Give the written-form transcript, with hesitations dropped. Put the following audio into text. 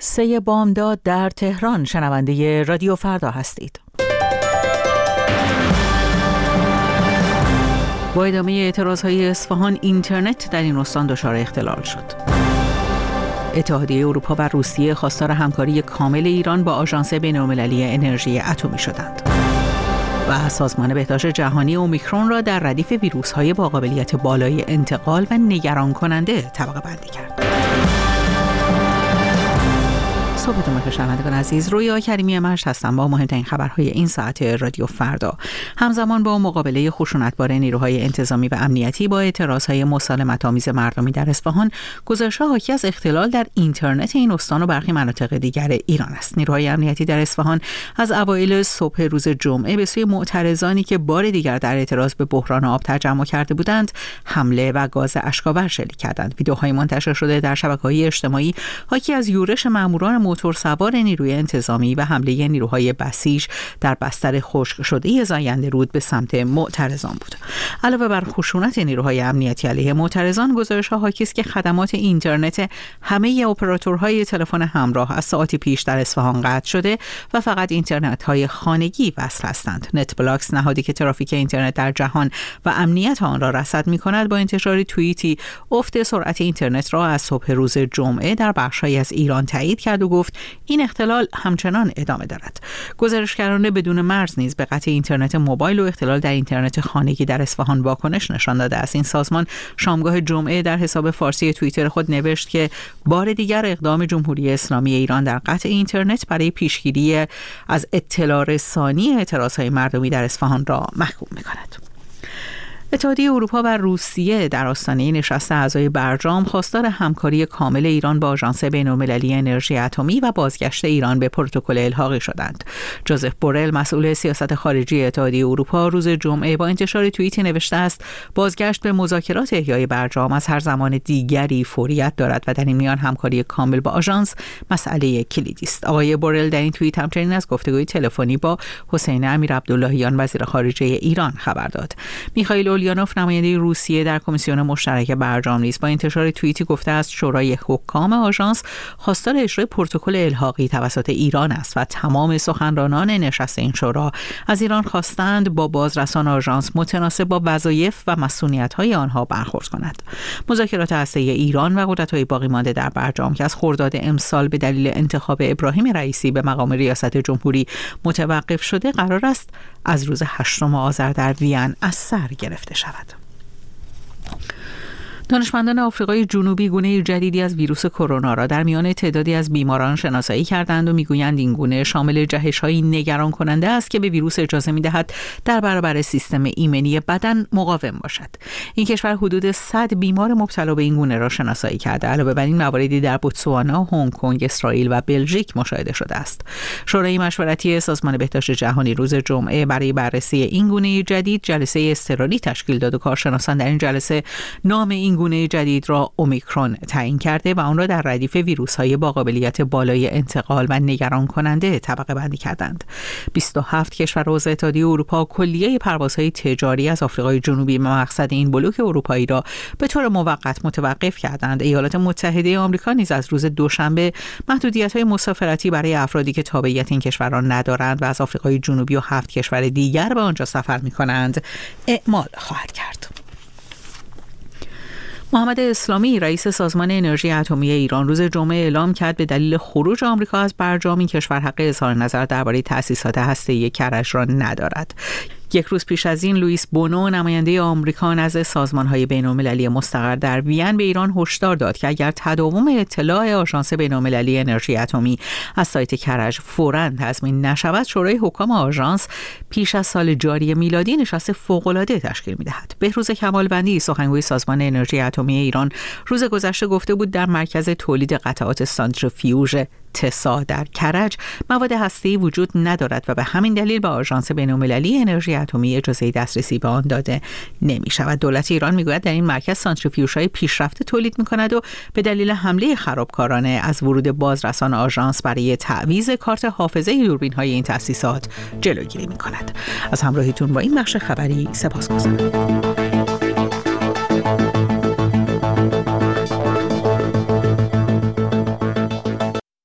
3 بامداد در تهران. شنونده رادیو فردا هستید. با ادامه اعتراضهای اصفهان، اینترنت در این استان دچار اختلال شد. اتحادیه اروپا و روسیه خواستار همکاری کامل ایران با آژانس بین‌المللی انرژی اتمی شدند. و سازمان بهداشت جهانی اومیکرون را در ردیف ویروس‌های با قابلیت بالای انتقال و نگران کننده طبقه بندی کرد. صبحتون بخیر شنوندگان عزیز، رویا کریمی مشت هستم با مهمترین خبرهای این ساعت رادیو فردا. همزمان با مقابله خشونتبار نیروهای انتظامی و امنیتی با اعتراضهای مسالمت‌آمیز مردمی در اصفهان، گزارش‌ها حاکی از اختلال در اینترنت این استان و برخی مناطق دیگر ایران است. نیروهای امنیتی در اصفهان از اوایل صبح روز جمعه به سوی معترضانی که بار دیگر در اعتراض به بحران آب تجمع کرده بودند، حمله و گاز اشک‌آور شلیک کردند. ویدیوهای منتشر شده در شبکه‌های اجتماعی حاکی از یورش ماموران موتورسوار نیروی انتظامی و حمله نیروهای بسیج در بستر خشک شده زاینده رود به سمت معترضان بود. علاوه بر خشونت نیروهای امنیتی علیه معترضان، گزارش‌ها حاکی است که خدمات اینترنت همه اپراتورهای تلفن همراه از ساعاتی پیش در اصفهان قطع شده و فقط اینترنت‌های خانگی وصل هستند. نت بلاکس، نهادی که ترافیک اینترنت در جهان و امنیت آن را رصد می‌کند، با انتشار توییتی افت سرعت اینترنت را از صبح روز جمعه در بخش‌هایی از ایران تایید کرد و گفت این اختلال همچنان ادامه دارد. گزارشگران بدون مرز نیز به قطع اینترنت موبایل و اختلال در اینترنت خانگی در اصفهان واکنش نشان داده است. این سازمان شامگاه جمعه در حساب فارسی توییتر خود نوشت که بار دیگر اقدام جمهوری اسلامی ایران در قطع اینترنت برای پیشگیری از اطلاع رسانی اعتراضهای مردمی در اصفهان را محکوم می‌کند. اتحادیه اروپا و روسیه در آستانه نشست اعضای برجام خواستار همکاری کامل ایران با آژانس بین‌المللی انرژی اتمی و بازگشت ایران به پروتکل الحاقی شدند. جوزف بورل، مسئول سیاست خارجی اتحادیه اروپا، روز جمعه با انتشار توییتی نوشته است: بازگشت به مذاکرات احیای برجام از هر زمان دیگری فوریت دارد و در این میان همکاری کامل با آژانس مسئله کلیدی است. آقای بورل در این توییت همچنین از گفتگوی تلفنی با حسین امیرعبداللهیان وزیر خارجه ایران خبر داد. میخائیل اولیانوف، نماینده روسیه در کمیسیون مشترک برجام، نیز با انتشار توییتی گفته است شورای حکام آژانس خواستار اجرای پروتکل الحاقی توسط ایران است و تمام سخنرانان نشست این شورا از ایران خواستند با بازرسان آژانس متناسب با وظایف و مسئولیت‌های آنها برخورد کند. مذاکرات هسته‌ای ایران و قدرت‌های باقی مانده در برجام که از خرداد امسال به دلیل انتخاب ابراهیم رئیسی به مقام ریاست جمهوری متوقف شده، قرار است از روز 8 آذر در وین از سر گرفته شود. دانشمندان آفریقای جنوبی گونه جدیدی از ویروس کرونا را در میان تعدادی از بیماران شناسایی کردند و میگویند این گونه شامل جهش‌های نگران کننده است که به ویروس اجازه می‌دهد در برابر سیستم ایمنی بدن مقاوم باشد. این کشور حدود 100 بیمار مبتلا به این گونه را شناسایی کرده. علاوه بر این، مواردی در بوتسوانا، هنگ کنگ، اسرائیل و بلژیک مشاهده شده است. شورای مشورتی سازمان بهداشت جهانی روز جمعه برای بررسی این گونه جدید جلسه اضطراری تشکیل داد و کارشناسان در این جلسه نام این گونه جدید را اومیکرون تعیین کرده و آن را در ردیف ویروس‌های با قابلیت بالای انتقال و نگران کننده طبقه بندی کردند. 27 کشور عضو اتحادیه اروپا کلیه پروازهای تجاری از آفریقای جنوبی به مقصد این بلوک اروپایی را به طور موقت متوقف کردند. ایالات متحده آمریکا نیز از روز دوشنبه محدودیت‌های مسافرتی برای افرادی که تابعیت این کشوران ندارند و از آفریقای جنوبی و 7 کشور دیگر به آنجا سفر می‌کنند اعمال خواهد کرد. محمد اسلامی، رئیس سازمان انرژی اتمی ایران، روز جمعه اعلام کرد به دلیل خروج آمریکا از برجام این کشور حق اظهار نظر درباره تأسیسات هسته‌ای کرج را ندارد. یک روز پیش از این، لوئیس بونو، نماینده آمریکا نزد سازمان‌های بین‌المللی مستقر در وین، به ایران هشدار داد که اگر تداوم اطلاع آژانس بین‌المللی انرژی اتمی از سایت کرج فوراً تضمین نشود، شورای حکام آژانس پیش از سال جاری میلادی نشست فوق‌العاده تشکیل می‌دهد. بهروز کمالوندی، سخنگوی سازمان انرژی اتمی ایران، روز گذشته گفته بود در مرکز تولید قطعات سانتریفیوژ تسا در کرج مواد هسته‌ای وجود ندارد و به همین دلیل به آژانس بین‌المللی انرژی اتمی اجازه دسترسی به آن داده نمی‌شود. دولت ایران میگوید در این مرکز سانتریفیوژهای پیشرفته تولید می‌کند و به دلیل حمله خرابکارانه از ورود بازرسان آژانس برای تعویض کارت حافظه دوربین‌های این تأسیسات جلوگیری می‌کند. از همراهیتون با این بخش خبری سپاسگزارم.